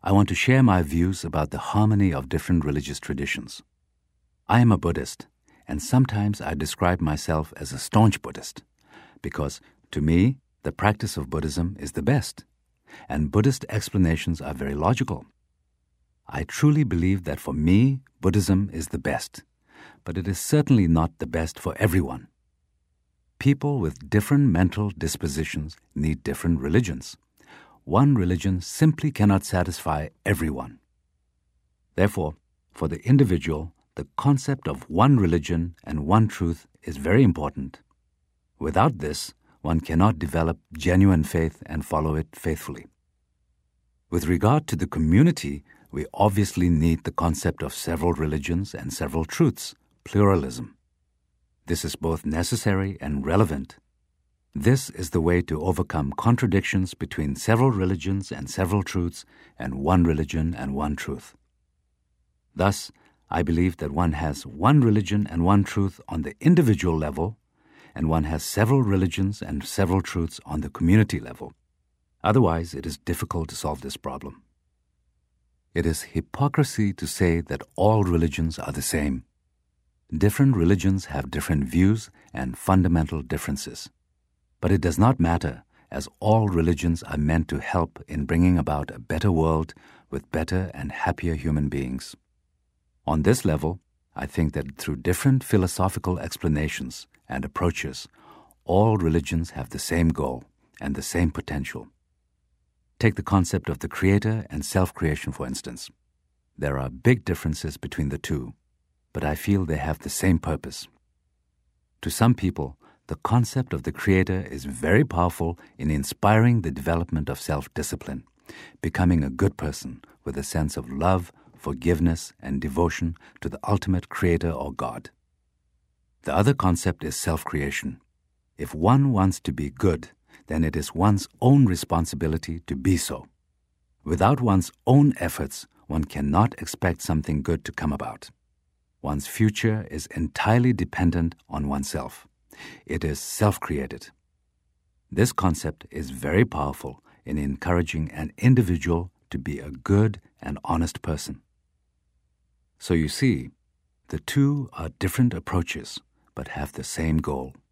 I want to share my views about the harmony of different religious traditions. I am a Buddhist, and sometimes I describe myself as a staunch Buddhist, because, to me, the practice of Buddhism is the best, and Buddhist explanations are very logical. I truly believe that for me, Buddhism is the best, but it is certainly not the best for everyone. People with different mental dispositions need different religions. One religion simply cannot satisfy everyone. Therefore, for the individual, the concept of one religion and one truth is very important. Without this, one cannot develop genuine faith and follow it faithfully. With regard to the community, we obviously need the concept of several religions and several truths, pluralism. This is both necessary and relevant. This is the way to overcome contradictions between several religions and several truths and one religion and one truth. Thus, I believe that one has one religion and one truth on the individual level, and one has several religions and several truths on the community level. Otherwise, it is difficult to solve this problem. It is hypocrisy to say that all religions are the same. Different religions have different views and fundamental differences. But it does not matter, as all religions are meant to help in bringing about a better world with better and happier human beings. On this level, I think that through different philosophical explanations and approaches, all religions have the same goal and the same potential. Take the concept of the Creator and self-creation, for instance. There are big differences between the two, but I feel they have the same purpose. To some people, the concept of the Creator is very powerful in inspiring the development of self-discipline, becoming a good person with a sense of love, forgiveness, and devotion to the ultimate Creator or God. The other concept is self-creation. If one wants to be good, then it is one's own responsibility to be so. Without one's own efforts, one cannot expect something good to come about. One's future is entirely dependent on oneself. It is self-created. This concept is very powerful in encouraging an individual to be a good and honest person. So you see, the two are different approaches, but have the same goal.